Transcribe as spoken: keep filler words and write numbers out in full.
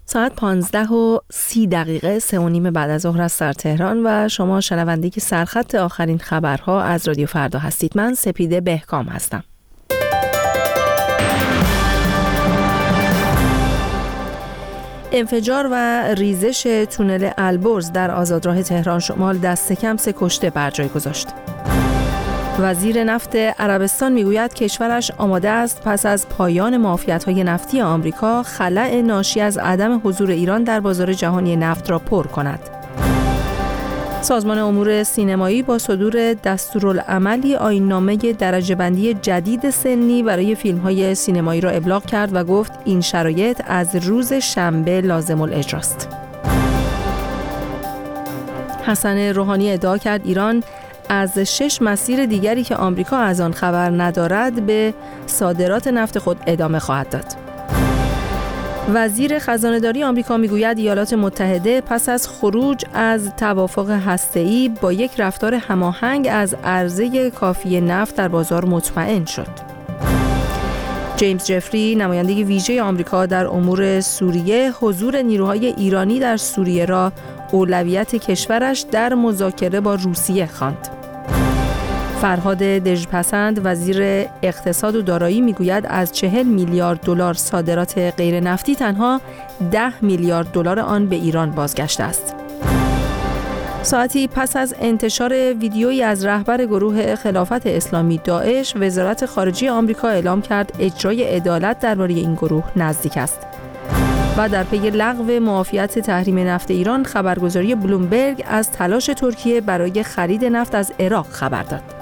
ساعت پانزده و سی دقیقه سه و نیم بعد از ظهر است در تهران و شما شنونده که سرخط آخرین خبرها از رادیو فردا هستید. من سپیده بهکام هستم. انفجار و ریزش تونل البرز در آزادراه تهران شمال دست کم سه کشته بر جای گذاشت. وزیر نفت عربستان میگوید کشورش آماده است پس از پایان معافیت‌های نفتی آمریکا خلأ ناشی از عدم حضور ایران در بازار جهانی نفت را پر کند. سازمان امور سینمایی با صدور دستورالعملی آیین‌نامه درجه‌بندی جدید سنی برای فیلم‌های سینمایی را ابلاغ کرد و گفت این شرایط از روز شنبه لازم الاجراست. حسن روحانی ادعا کرد ایران از شش مسیر دیگری که آمریکا از آن خبر ندارد به صادرات نفت خود ادامه خواهد داد. وزیر خزانه‌داری آمریکا میگوید ایالات متحده پس از خروج از توافق هسته‌ای با یک رفتار هماهنگ از عرضه کافی نفت در بازار مطمئن شد. جیمز جفری نماینده ویژه آمریکا در امور سوریه حضور نیروهای ایرانی در سوریه را اولویت کشورش در مذاکره با روسیه خواند. فرهاد دژپسند وزیر اقتصاد و دارایی میگوید از چهل میلیارد دلار صادرات غیر نفتی تنها ده میلیارد دلار آن به ایران بازگشته است. ساعتی پس از انتشار ویدیویی از رهبر گروه خلافت اسلامی داعش، وزارت خارجه آمریکا اعلام کرد اجرای عدالت درباره این گروه نزدیک است. و در پی لغو معافیت تحریم نفت ایران، خبرگزاری بلومبرگ از تلاش ترکیه برای خرید نفت از عراق خبر داد.